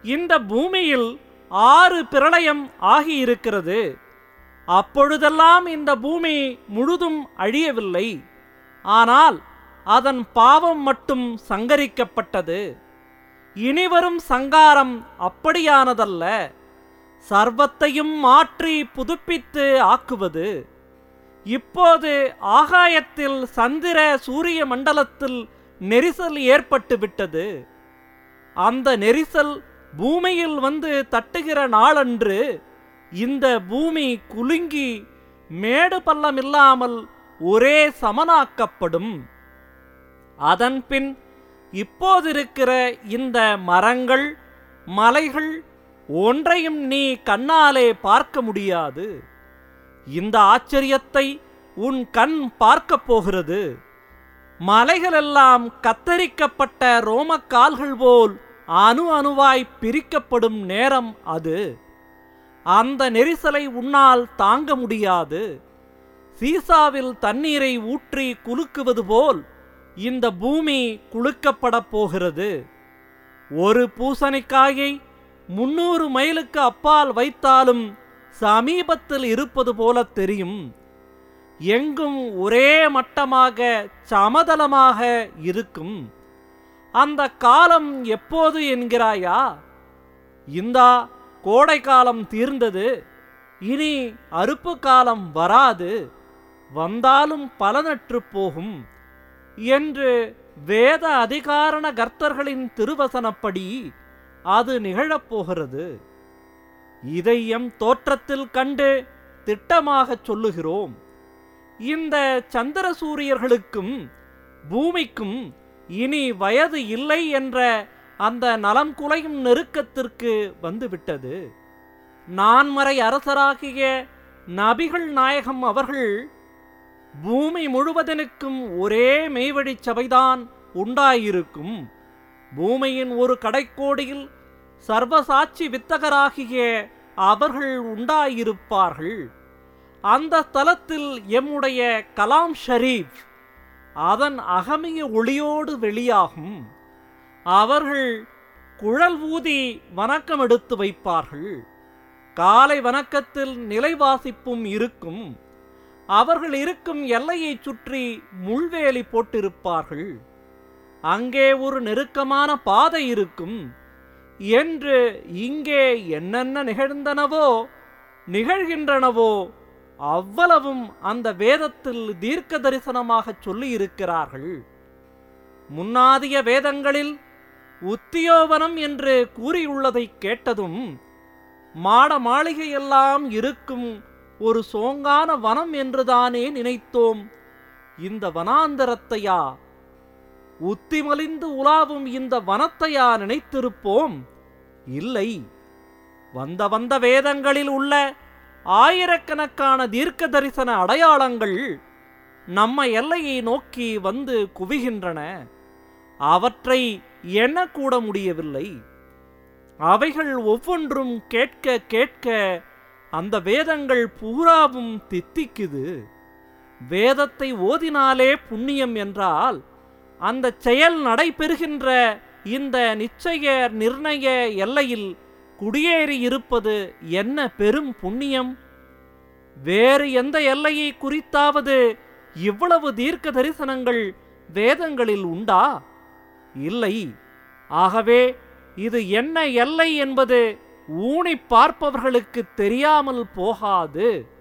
இந்த பூமியில் 6 பிரளயம் ஆகியிருக்கிறது. அப்பொழுதெல்லாம் இந்த பூமி முழுதும் அழியவில்லை. ஆனால் அதன் பாவம் மட்டும் சங்கரிக்கப்பட்டது. இனிவரும் சங்காரம் அப்படியானதல்ல, சர்வத்தையும் மாற்றி புதுப்பித்து ஆக்குவது. இப்போது ஆகாயத்தில் சந்திர சூரிய மண்டலத்தில் நெரிசல் ஏற்பட்டு விட்டது. அந்த நெரிசல் பூமியில் வந்து தட்டுகிற நாளன்று இந்த பூமி குலுங்கி மேடு பள்ளமில்லாமல் ஒரே சமனாக்கப்படும். அதன்பின் இப்போதிருக்கிற இந்த மரங்கள் மலைகள் ஒன்றையும் நீ கண்ணாலே பார்க்க முடியாது. இந்த ஆச்சரியத்தை உன் கண் பார்க்கப் போகிறது. மலைகளெல்லாம் கத்தரிக்கப்பட்ட ரோமக்கால்கள் போல் அணு அணுவாய் பிரிக்கப்படும் நேரம் அது. அந்த நெரிசலை உன்னால் தாங்க முடியாது. சீசாவில் தண்ணீரை ஊற்றி குலுக்குவது போல் இந்த பூமி குலுக்கப்பட போகிறது. ஒரு பூசணிக்காயை 300 மைலுக்கு அப்பால் வைத்தாலும் சமீபத்தில் இருப்பது போல தெரியும். எங்கும் ஒரே மட்டமாக சமதளமாக இருக்கும். அந்த காலம் எப்போது என்கிறாயா? இந்தா கோடை காலம் தீர்ந்தது, இனி அறுப்பு காலம் வராது, வந்தாலும் பலனற்று போகும் என்று வேத அதிகாரண கர்த்தர்களின் திருவசனப்படி அது நிகழப்போகிறது. இதை எம் தோற்றத்தில் கண்டு திட்டமாகச் சொல்லுகிறோம். இந்த சந்திர சூரியர்களுக்கும் பூமிக்கும் இனி வயது இல்லை என்ற அந்த நலம் குலையும் நெருக்கத்திற்கு வந்துவிட்டது. நான்மறை அரசராகிய நபிகள் நாயகம் அவர்கள் பூமி முழுவதனுக்கும் ஒரே மெய்வழி சபைதான் உண்டாயிருக்கும். பூமியின் ஒரு கடைக்கோடியில் சர்வசாட்சி வித்தகராகிய அவர்கள் உண்டாயிருப்பார்கள். அந்த ஸ்தலத்தில் எம்முடைய கலாம் ஷரீப் அதன் அகமிய ஒளியோடு வெளியாகும். அவர்கள் குழல் ஊதி வணக்கம் எடுத்து வைப்பார்கள். காலை வணக்கத்தில் நிலைவாசிப்பும் இருக்கும். அவர்கள் இருக்கும் எல்லையை சுற்றி முள்வேலி போட்டிருப்பார்கள். அங்கே ஒரு நெருக்கமான பாதை இருக்கும் என்று இங்கே என்னென்ன நிகழ்ந்தனவோ நிகழ்கின்றனவோ அவ்வளவும் அந்த வேதத்தில் தீர்க்க தரிசனமாக சொல்லியிருக்கிறார்கள். முன்னாதிய வேதங்களில் உத்தியோவனம் என்று கூறியுள்ளதை கேட்டதும் மாட மாளிகையெல்லாம் இருக்கும் ஒரு சோங்கான வனம் என்றுதானே நினைத்தோம். இந்த வனாந்தரத்தையா, உத்திமலிந்து உலாவும் இந்த வனத்தையா நினைத்திருப்போம்? இல்லை. வந்த வேதங்களில் உள்ள ஆயிரக்கணக்கான தீர்க்க தரிசன அடையாளங்கள் நம்ம எல்லையை நோக்கி வந்து குவிகின்றன. அவற்றை எண்ணக்கூட முடியவில்லை. அவைகள் ஒவ்வொன்றும் கேட்க கேட்க அந்த வேதங்கள் பூராவும் தித்திக்குது. வேதத்தை ஓதினாலே புண்ணியம் என்றால் அந்த செயல் நடைபெறுகின்ற இந்த நிச்சய நிர்ணய எல்லையில் குடியேறி இருப்பது என்ன பெரும் புண்ணியம்! வேறு எந்த எல்லையை குறித்தாவது இவ்வளவு தீர்க்க தரிசனங்கள் வேதங்களில் உண்டா? இல்லை. ஆகவே இது என்ன எல்லை என்பது ஊனி பார்ப்பவர்களுக்கு தெரியாமல் போகாது.